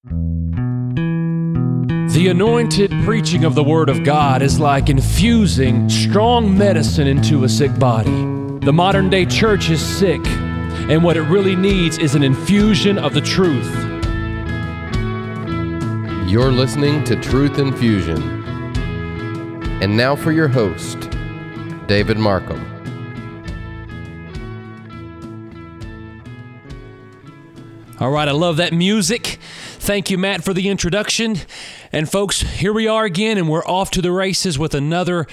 The anointed preaching of the Word of God is like infusing strong medicine into a sick body. The modern day church is sick, and what it really needs is an infusion of the truth. You're listening to Truth Infusion. And now for your host, David Markham. All right, I love that music. Thank you, Matt, for the introduction. And folks, here we are again, and we're off to the races with another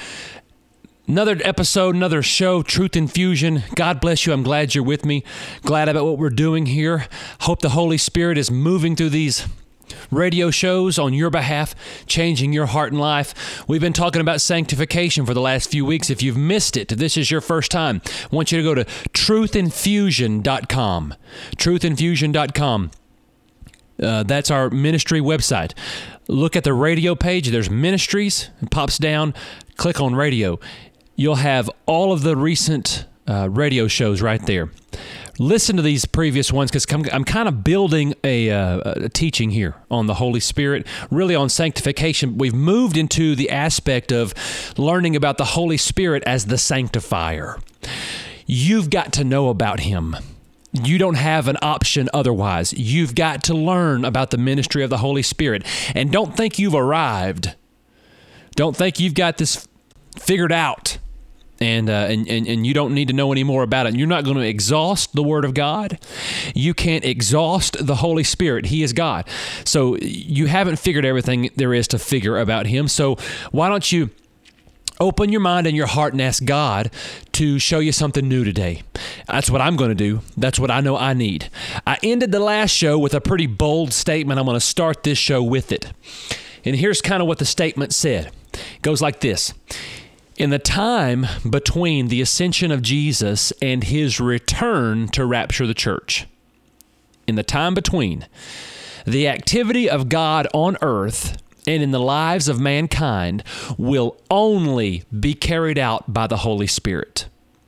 episode, another show, Truth Infusion. God bless you. I'm glad you're with me. Glad about what we're doing here. Hope the Holy Spirit is moving through these radio shows on your behalf, changing your heart and life. We've been talking about sanctification for the last few weeks. If you've missed it, if this is your first time, I want you to go to truthinfusion.com. Truthinfusion.com. That's our ministry website. Look at the radio page. There's ministries. It pops down. Click on radio. You'll have all of the recent radio shows right there. Listen to these previous ones because I'm kind of building a teaching here on the Holy Spirit, really on sanctification. We've moved into the aspect of learning about the Holy Spirit as the sanctifier. You've got to know about Him. You don't have an option otherwise. You've got to learn about the ministry of the Holy Spirit. And don't think you've arrived. Don't think you've got this figured out. And you don't need to know any more about it. You're not going to exhaust the Word of God. You can't exhaust the Holy Spirit. He is God. So you haven't figured everything there is to figure about Him. So why don't you open your mind and your heart and ask God to show you something new today. That's what I'm going to do. That's what I know I need. I ended the last show with a pretty bold statement. I'm going to start this show with it. And here's kind of what the statement said. It goes like this. In the time between the ascension of Jesus and His return to rapture the church, in the time between, the activity of God on earth and in the lives of mankind will only be carried out by the Holy Spirit.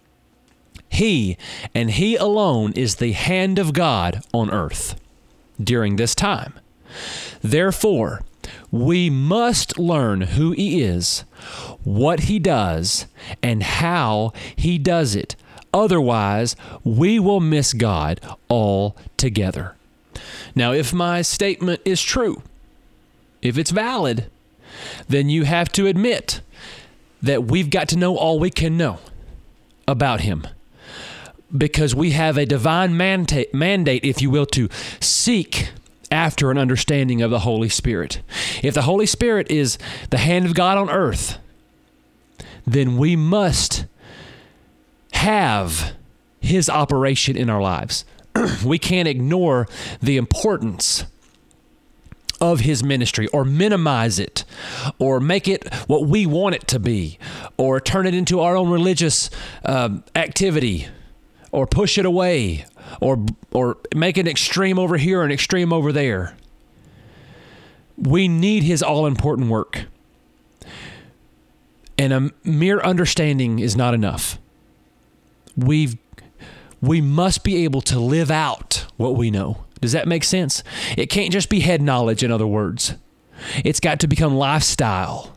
He and He alone is the hand of God on earth during this time. Therefore, we must learn who He is, what He does, and how He does it. Otherwise, we will miss God altogether. Now, if my statement is true, if it's valid, then you have to admit that we've got to know all we can know about Him, because we have a divine mandate, if you will, to seek after an understanding of the Holy Spirit. If the Holy Spirit is the hand of God on earth, then we must have His operation in our lives. We can't ignore the importance of His ministry, or minimize it, or make it what we want it to be, or turn it into our own religious activity, or push it away, or make an extreme over here and extreme over there. We need His all-important work. And a mere understanding is not enough. We must be able to live out what we know. Does that make sense? It can't just be head knowledge, in other words. It's got to become lifestyle.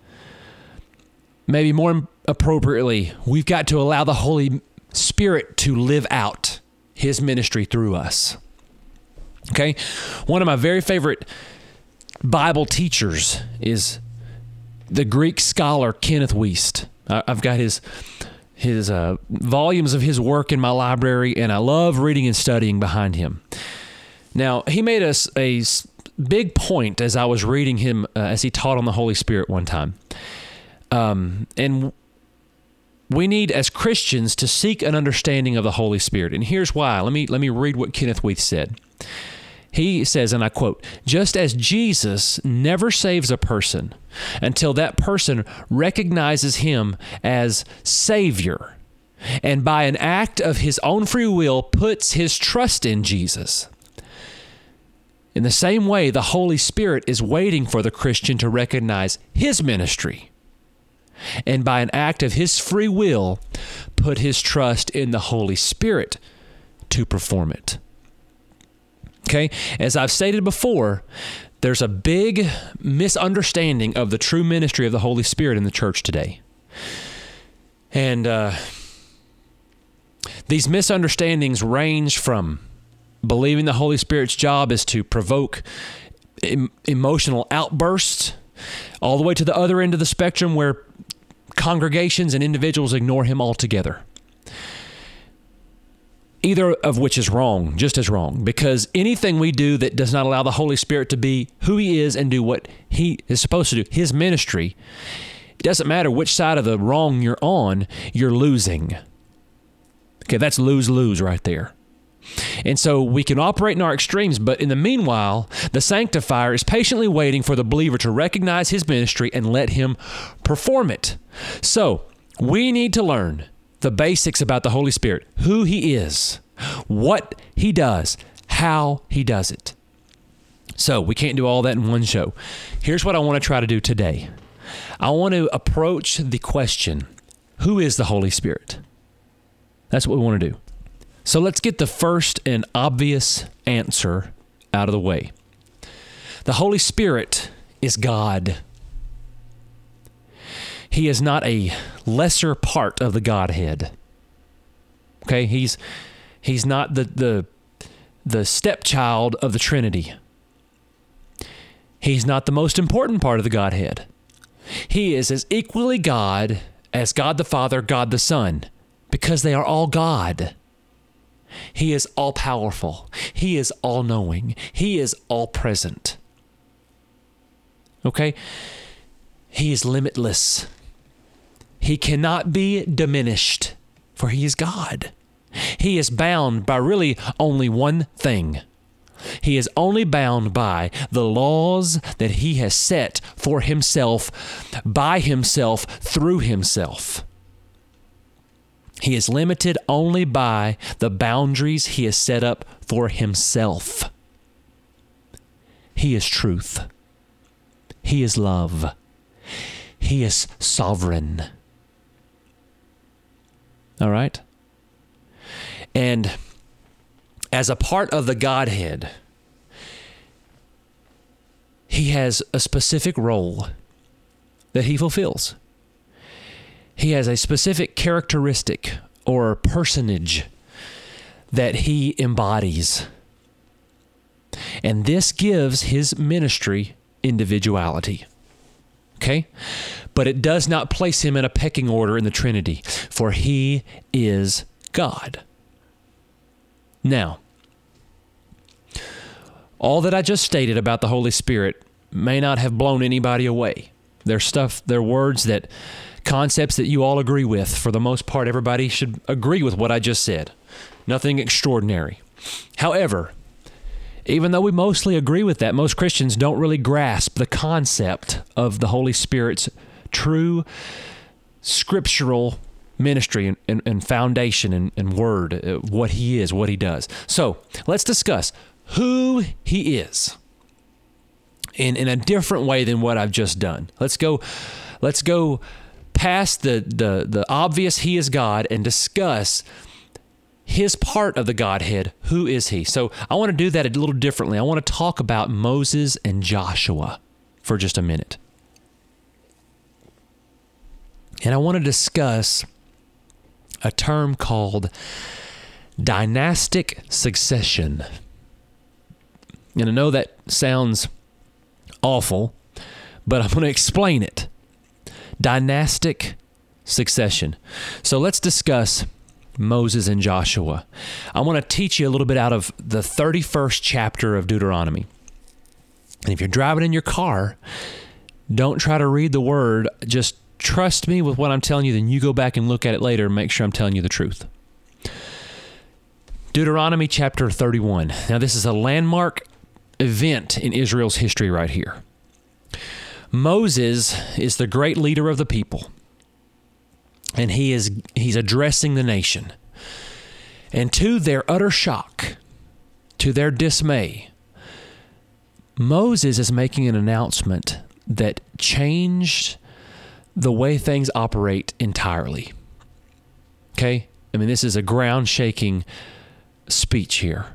Maybe more appropriately, we've got to allow the Holy Spirit to live out His ministry through us. Okay? One of my very favorite Bible teachers is the Greek scholar Kenneth Wuest. I've got his volumes of his work in my library, and I love reading and studying behind him. Now, he made us a big point as I was reading him as he taught on the Holy Spirit one time. And we need, as Christians, to seek an understanding of the Holy Spirit. And here's why. Let me read what Kenneth Wuest said. He says, and I quote, "Just as Jesus never saves a person until that person recognizes Him as Savior, and by an act of his own free will puts his trust in Jesus, in the same way, the Holy Spirit is waiting for the Christian to recognize His ministry, and by an act of his free will, put his trust in the Holy Spirit to perform it." Okay? As I've stated before, there's a big misunderstanding of the true ministry of the Holy Spirit in the church today. And these misunderstandings range from believing the Holy Spirit's job is to provoke emotional outbursts, all the way to the other end of the spectrum where congregations and individuals ignore him altogether. Either of which is wrong, just as wrong, because anything we do that does not allow the Holy Spirit to be who he is and do what he is supposed to do, his ministry, it doesn't matter which side of the wrong you're on, you're losing. Okay, that's lose-lose right there. And so we can operate in our extremes, but in the meanwhile, the sanctifier is patiently waiting for the believer to recognize his ministry and let him perform it. So we need to learn the basics about the Holy Spirit, who he is, what he does, how he does it. So we can't do all that in one show. Here's what I want to try to do today. I want to approach the question, who is the Holy Spirit? That's what we want to do. So let's get the first and obvious answer out of the way. The Holy Spirit is God. He is not a lesser part of the Godhead. Okay, he's not the stepchild of the Trinity. He's not the most important part of the Godhead. He is as equally God as God the Father, God the Son, because they are all God. He is all-powerful. He is all-knowing. He is all-present. Okay? He is limitless. He cannot be diminished, for he is God. He is bound by really only one thing. He is only bound by the laws that he has set for himself, by himself, through himself. He is limited only by the boundaries he has set up for himself. He is truth. He is love. He is sovereign. All right? And as a part of the Godhead, he has a specific role that he fulfills. He has a specific characteristic or personage that he embodies. And this gives his ministry individuality. Okay? But it does not place him in a pecking order in the Trinity, for he is God. Now, all that I just stated about the Holy Spirit may not have blown anybody away. They're words concepts that you all agree with. For the most part, everybody should agree with what I just said. Nothing extraordinary. However, even though we mostly agree with that, most Christians don't really grasp the concept of the Holy Spirit's true scriptural ministry and foundation and word, what he is, what he does. So let's discuss who he is in a different way than what I've just done. Let's go past the obvious he is God and discuss his part of the Godhead. Who is he? So I want to do that a little differently. I want to talk about Moses and Joshua for just a minute. And I want to discuss a term called dynastic succession. And I know that sounds awful, but I'm going to explain it. Dynastic succession. So let's discuss Moses and Joshua. I want to teach you a little bit out of the 31st chapter of Deuteronomy. And if you're driving in your car, don't try to read the word. Just trust me with what I'm telling you. Then you go back and look at it later and make sure I'm telling you the truth. Deuteronomy chapter 31. Now this is a landmark event in Israel's history right here. Moses is the great leader of the people, and he's addressing the nation. And to their utter shock, to their dismay, Moses is making an announcement that changed the way things operate entirely. Okay? I mean, this is a ground-shaking speech here.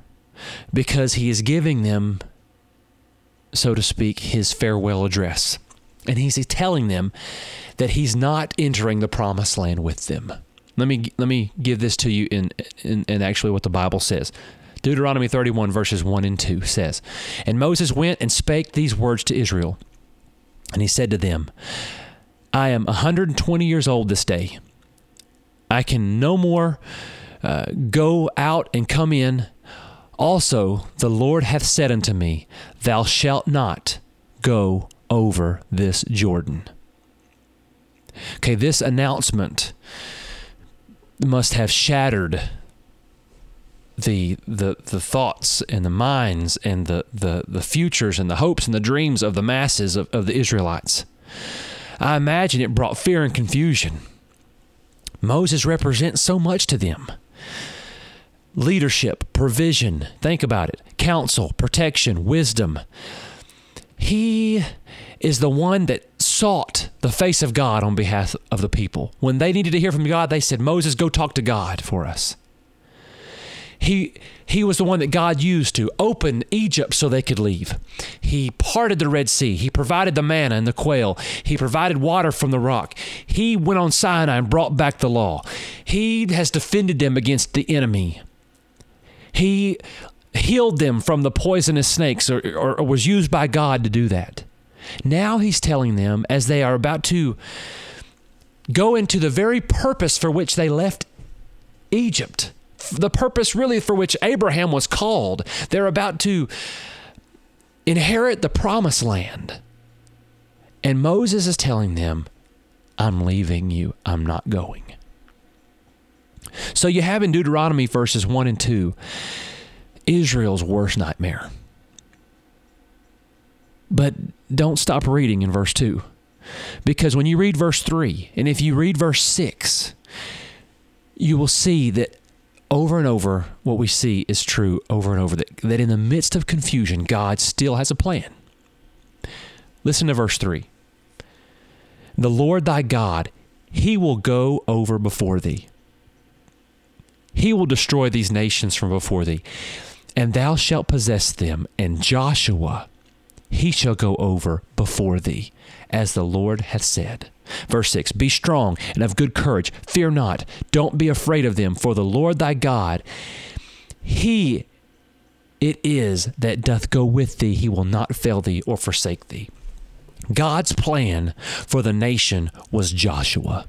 because he is giving them, so to speak, his farewell address. And he's telling them that he's not entering the promised land with them. Let me give this to you in actually what the Bible says. Deuteronomy 31 verses 1 and 2 says, "And Moses went and spake these words to Israel. And he said to them, I am 120 years old this day. I can no more go out and come in. Also, the Lord hath said unto me, Thou shalt not go over this Jordan." Okay, this announcement must have shattered the thoughts and the minds and the futures and the hopes and the dreams of the masses of the Israelites. I imagine it brought fear and confusion. Moses represents so much to them. Leadership, provision, think about it, counsel, protection, wisdom. He is the one that sought the face of God on behalf of the people. When they needed to hear from God, they said, Moses, go talk to God for us. He was the one that God used to open Egypt so they could leave. He parted the Red Sea. He provided the manna and the quail. He provided water from the rock. He went on Sinai and brought back the law. He has defended them against the enemy. He healed them from the poisonous snakes or was used by God to do that. Now he's telling them, as they are about to go into the very purpose for which they left Egypt, the purpose really for which Abraham was called. They're about to inherit the promised land. And Moses is telling them, I'm leaving you. I'm not going. So you have in Deuteronomy verses 1 and 2, Israel's worst nightmare. But don't stop reading in verse 2. Because when you read verse 3, and if you read verse 6, you will see that over and over, what we see is true over and over, that in the midst of confusion, God still has a plan. Listen to verse 3. The Lord thy God, he will go over before thee. He will destroy these nations from before thee, and thou shalt possess them, and Joshua, he shall go over before thee, as the Lord hath said. Verse 6, be strong and of good courage. Fear not. Don't be afraid of them, for the Lord thy God, he it is that doth go with thee. He will not fail thee or forsake thee. God's plan for the nation was Joshua.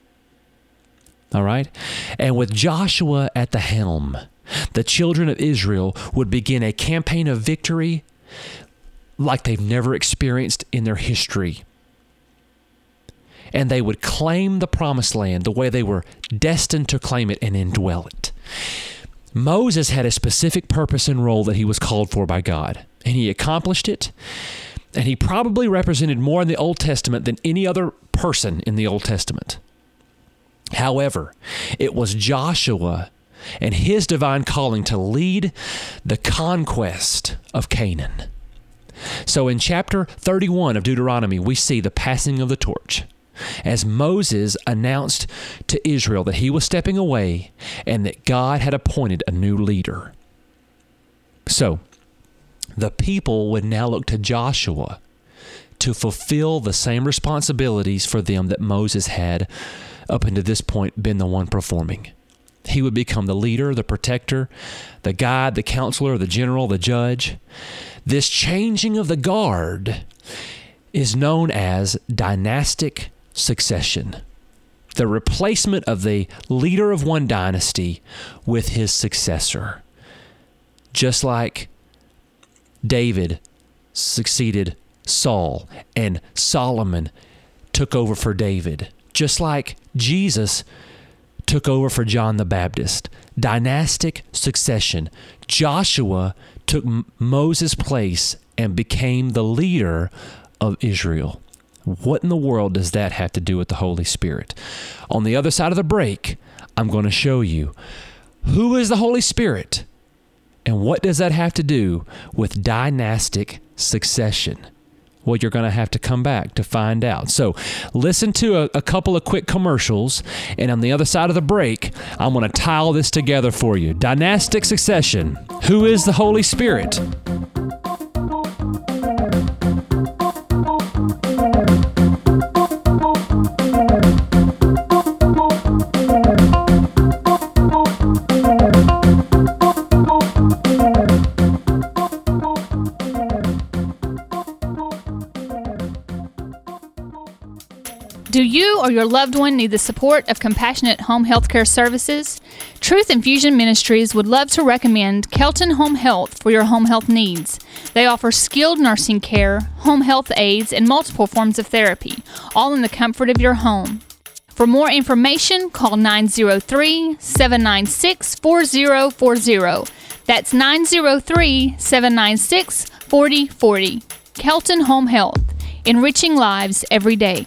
All right? And with Joshua at the helm, the children of Israel would begin a campaign of victory like they've never experienced in their history. And they would claim the promised land the way they were destined to claim it and indwell it. Moses had a specific purpose and role that he was called for by God, and he accomplished it. And he probably represented more in the Old Testament than any other person in the Old Testament. However, it was Joshua and his divine calling to lead the conquest of Canaan. So in chapter 31 of Deuteronomy, we see the passing of the torch as Moses announced to Israel that he was stepping away and that God had appointed a new leader. So the people would now look to Joshua to fulfill the same responsibilities for them that Moses had up until this point been the one performing. He would become the leader, the protector, the guide, the counselor, the general, the judge. This changing of the guard is known as dynastic succession, the replacement of the leader of one dynasty with his successor. Just like David succeeded Saul and Solomon took over for David. Just like Jesus took over for John the Baptist. Dynastic succession. Joshua took Moses' place and became the leader of Israel. What in the world does that have to do with the Holy Spirit? On the other side of the break, I'm going to show you who is the Holy Spirit and what does that have to do with dynastic succession. Well, you're going to have to come back to find out. So listen to a couple of quick commercials, and on the other side of the break, I'm going to tie all this together for you. Dynastic succession. Who is the Holy Spirit? Do you or your loved one need the support of Compassionate Home Healthcare Services? Truth Infusion Ministries would love to recommend Kelton Home Health for your home health needs. They offer skilled nursing care, home health aides, and multiple forms of therapy, all in the comfort of your home. For more information, call 903-796-4040. That's 903-796-4040. Kelton Home Health, enriching lives every day.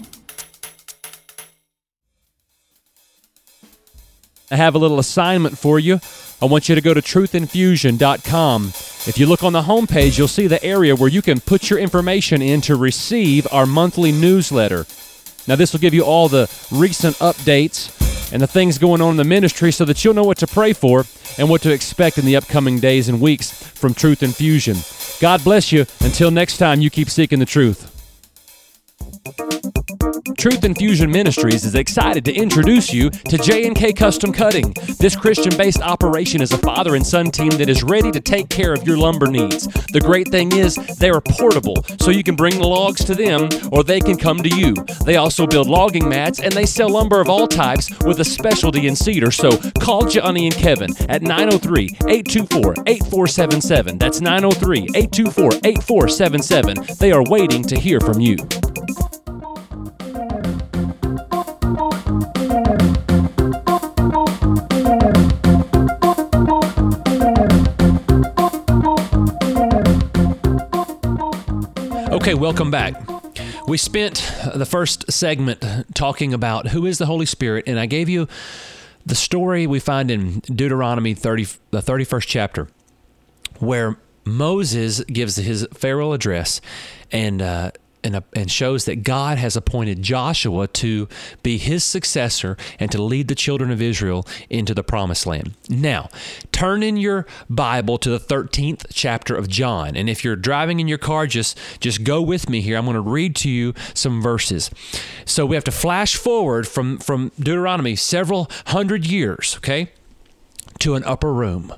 I have a little assignment for you. I want you to go to truthinfusion.com. If you look on the homepage, you'll see the area where you can put your information in to receive our monthly newsletter. Now, this will give you all the recent updates and the things going on in the ministry so that you'll know what to pray for and what to expect in the upcoming days and weeks from Truth Infusion. God bless you. Until next time, you keep seeking the truth. Truth Infusion Ministries is excited to introduce you to J&K Custom Cutting. This Christian-based operation is a father and son team that is ready to take care of your lumber needs. The great thing is they are portable, so you can bring the logs to them or they can come to you. They also build logging mats and they sell lumber of all types with a specialty in cedar. So call Johnny and Kevin at 903-824-8477. That's 903-824-8477. They are waiting to hear from you. Okay, welcome back. We spent the first segment talking about who is the Holy Spirit, and I gave you the story we find in Deuteronomy 30, the 31st chapter, where Moses gives his farewell address and shows that God has appointed Joshua to be his successor and to lead the children of Israel into the promised land. Now, turn in your Bible to the 13th chapter of John. And if you're driving in your car, just go with me here. I'm going to read to you some verses. So we have to flash forward from Deuteronomy several hundred years, okay, to an upper room.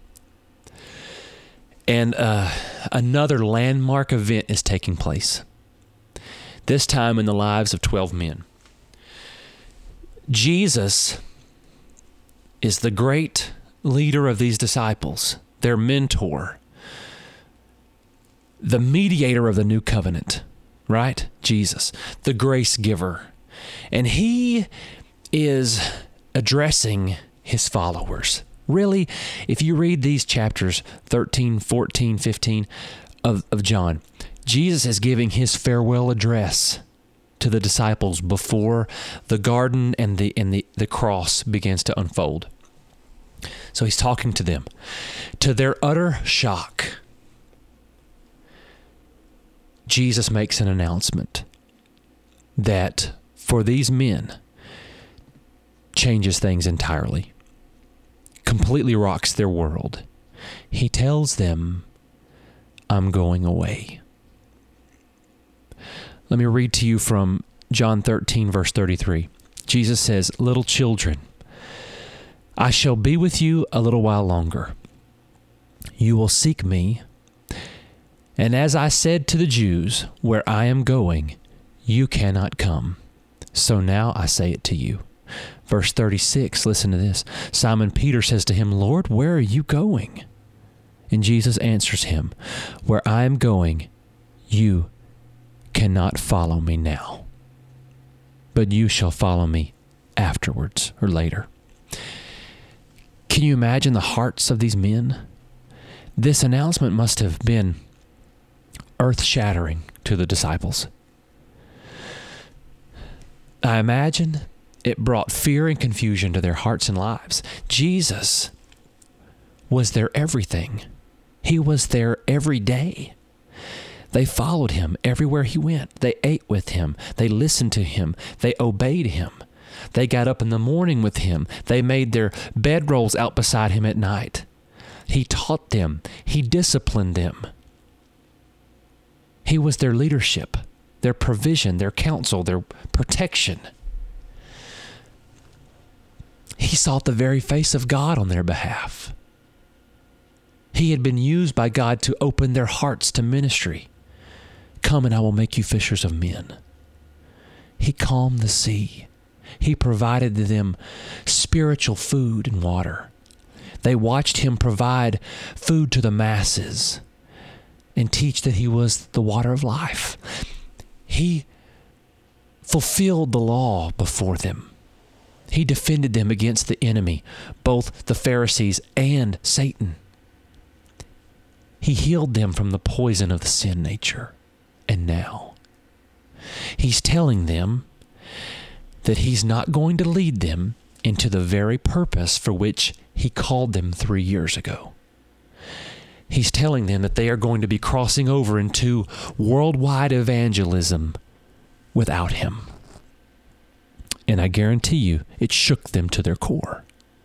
And another landmark event is taking place. This time in the lives of 12 men. Jesus is the great leader of these disciples, their mentor, the mediator of the new covenant, right? Jesus, the grace giver. And he is addressing his followers. Really, if you read these chapters 13, 14, 15 of John, Jesus is giving his farewell address to the disciples before the garden and the cross begins to unfold. So he's talking to them. To their utter shock, Jesus makes an announcement that for these men changes things entirely, completely rocks their world. He tells them, I'm going away. Let me read to you from John 13, verse 33. Jesus says, little children, I shall be with you a little while longer. You will seek me. And as I said to the Jews, where I am going, you cannot come. So now I say it to you. Verse 36, listen to this. Simon Peter says to him, Lord, where are you going? And Jesus answers him, where I am going, you cannot follow me now, but you shall follow me afterwards or later. Can you imagine the hearts of these men? This announcement must have been earth-shattering to the disciples. I imagine it brought fear and confusion to their hearts and lives. Jesus was their everything. He was their every day. They followed him everywhere he went. They ate with him. They listened to him. They obeyed him. They got up in the morning with him. They made their bedrolls out beside him at night. He taught them. He disciplined them. He was their leadership, their provision, their counsel, their protection. He sought the very face of God on their behalf. He had been used by God to open their hearts to ministry. Come and I will make you fishers of men. He calmed the sea. He provided to them spiritual food and water. They watched him provide food to the masses and teach that he was the water of life. He fulfilled the law before them. He defended them against the enemy, both the Pharisees and Satan. He healed them from the poison of the sin nature. And now, he's telling them that he's not going to lead them into the very purpose for which he called them 3 years ago. He's telling them that they are going to be crossing over into worldwide evangelism without him. And I guarantee you, it shook them to their core.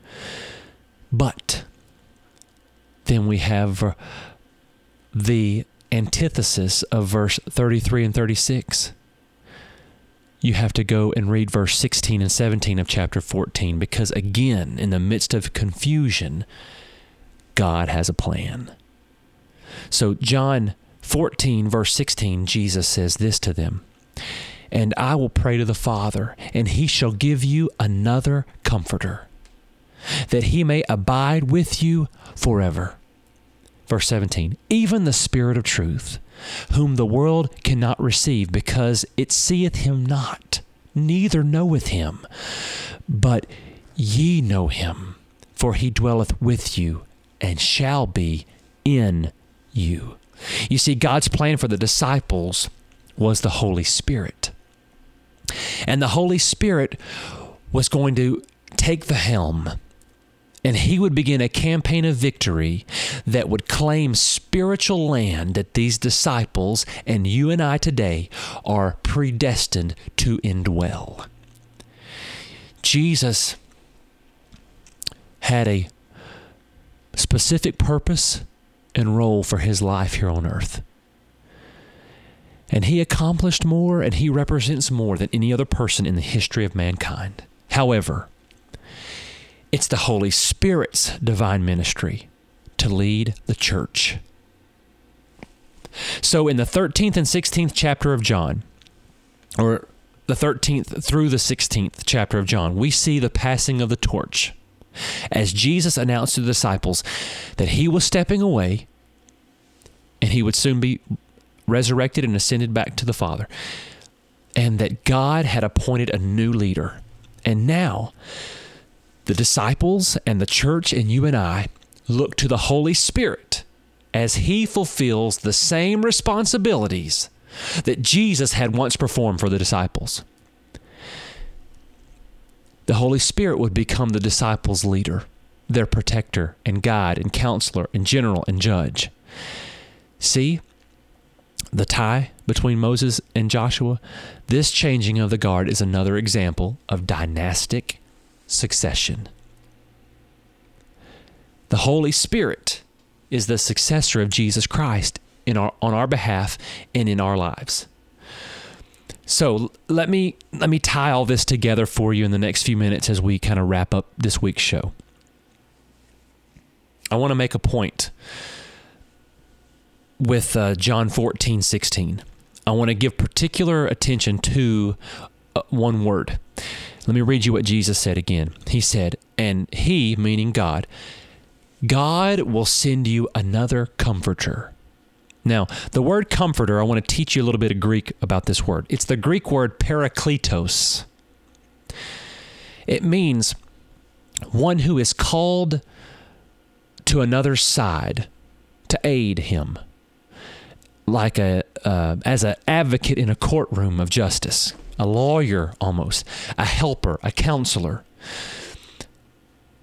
But then we have the antithesis of verse 33 and 36. You have to go and read verse 16 and 17 of chapter 14, because again, in the midst of confusion, God has a plan. So John 14, verse 16, Jesus says this to them, "And I will pray to the Father, and he shall give you another comforter, that he may abide with you forever." Verse 17, "Even the Spirit of truth, whom the world cannot receive, because it seeth him not, neither knoweth him. But ye know him, for he dwelleth with you, and shall be in you." You see, God's plan for the disciples was the Holy Spirit. And the Holy Spirit was going to take the helm, and he would begin a campaign of victory that would claim spiritual land that these disciples and you and I today are predestined to indwell. Jesus had a specific purpose and role for his life here on earth. And he accomplished more, and he represents more than any other person in the history of mankind. However, it's the Holy Spirit's divine ministry to lead the church. So in the 13th and 16th chapter of John, or the 13th through the 16th chapter of John, we see the passing of the torch as Jesus announced to the disciples that he was stepping away and he would soon be resurrected and ascended back to the Father, and that God had appointed a new leader. And now, the disciples and the church and you and I look to the Holy Spirit as he fulfills the same responsibilities that Jesus had once performed for the disciples. The Holy Spirit would become the disciples' leader, their protector and guide and counselor and general and judge. See the tie between Moses and Joshua? This changing of the guard is another example of dynastic succession. The Holy Spirit is the successor of Jesus Christ on our behalf and in our lives. So let me tie all this together for you in the next few minutes as we kind of wrap up this week's show. I want to make a point with John 14:16. I want to give particular attention to one word. Let me read you what Jesus said again. He said, "And he," meaning God will send you another comforter. Now, the word comforter, I want to teach you a little bit of Greek about this word. It's the Greek word parakletos. It means one who is called to another's side to aid him, like as an advocate in a courtroom of justice, a lawyer almost, a helper, a counselor.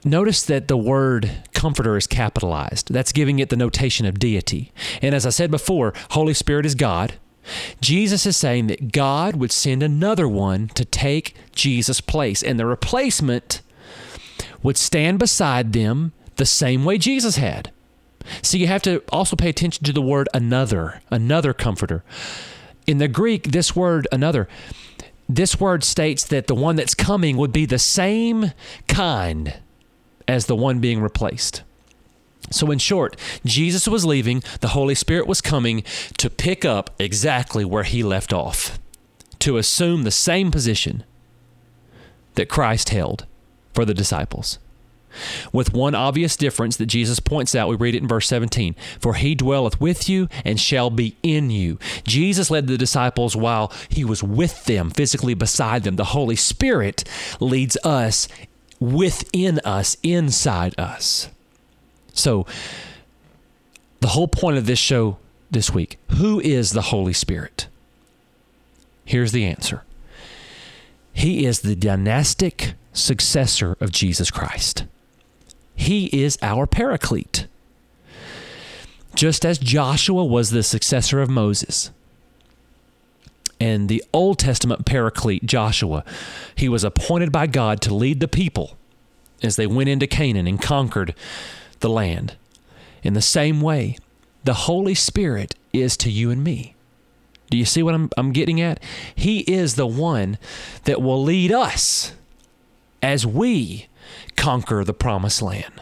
notice that the word comforter is capitalized. That's giving it the notation of deity. And as I said before, Holy Spirit is God. Jesus is saying that God would send another one to take Jesus' place, and the replacement would stand beside them the same way Jesus had. So you have to also pay attention to the word another comforter. In the Greek, this word another, this word states that the one that's coming would be the same kind as the one being replaced. So in short, Jesus was leaving, the Holy Spirit was coming to pick up exactly where he left off, to assume the same position that Christ held for the disciples. With one obvious difference that Jesus points out, we read it in verse 17, "For he dwelleth with you and shall be in you." Jesus led the disciples while he was with them, physically beside them. The Holy Spirit leads us within us, inside us. So, the whole point of this show this week, who is the Holy Spirit? Here's the answer. He is the dynastic successor of Jesus Christ. He is our paraclete. Just as Joshua was the successor of Moses, and the Old Testament paraclete, Joshua, he was appointed by God to lead the people as they went into Canaan and conquered the land. In the same way, the Holy Spirit is to you and me. Do you see what I'm getting at? He is the one that will lead us as we conquer the promised land.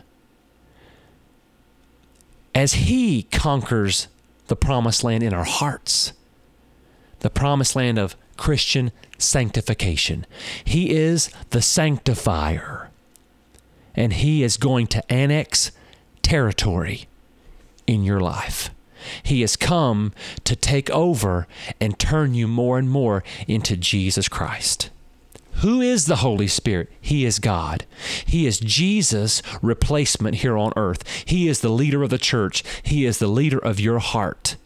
As he conquers the promised land in our hearts, the promised land of Christian sanctification. He is the sanctifier, and he is going to annex territory in your life. He has come to take over and turn you more and more into Jesus Christ. Who is the Holy Spirit? He is God. He is Jesus' replacement here on earth. He is the leader of the church. He is the leader of your heart.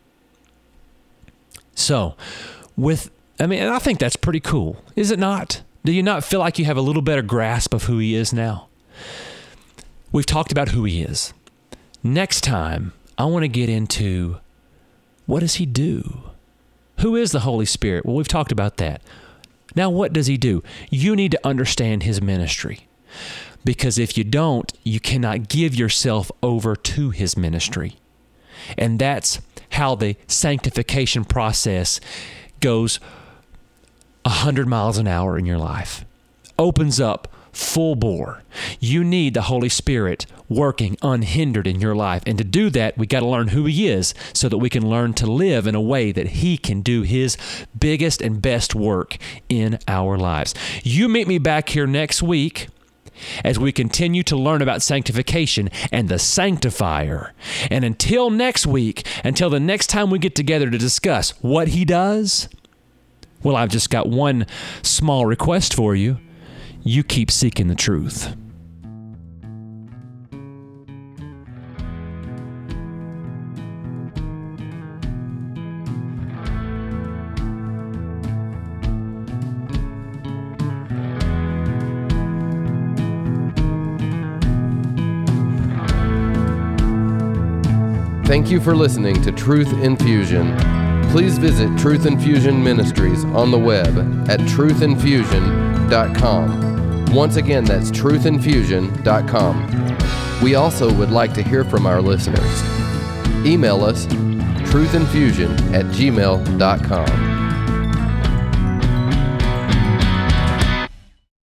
So, I think that's pretty cool, is it not? Do you not feel like you have a little better grasp of who he is now? We've talked about who he is. Next time, I want to get into what does he do? Who is the Holy Spirit? Well, we've talked about that. Now, what does he do? You need to understand his ministry, because if you don't, you cannot give yourself over to his ministry. And that's how the sanctification process goes 100 miles an hour in your life. Opens up full bore. You need the Holy Spirit working unhindered in your life. And to do that, we got to learn who he is so that we can learn to live in a way that he can do his biggest and best work in our lives. You meet me back here next week as we continue to learn about sanctification and the sanctifier. And until next week, until the next time we get together to discuss what he does, well, I've just got one small request for you. You keep seeking the truth. Thank you for listening to Truth Infusion. Please visit Truth Infusion Ministries on the web at truthinfusion.com. Once again, that's truthinfusion.com. We also would like to hear from our listeners. Email us truthinfusion@gmail.com.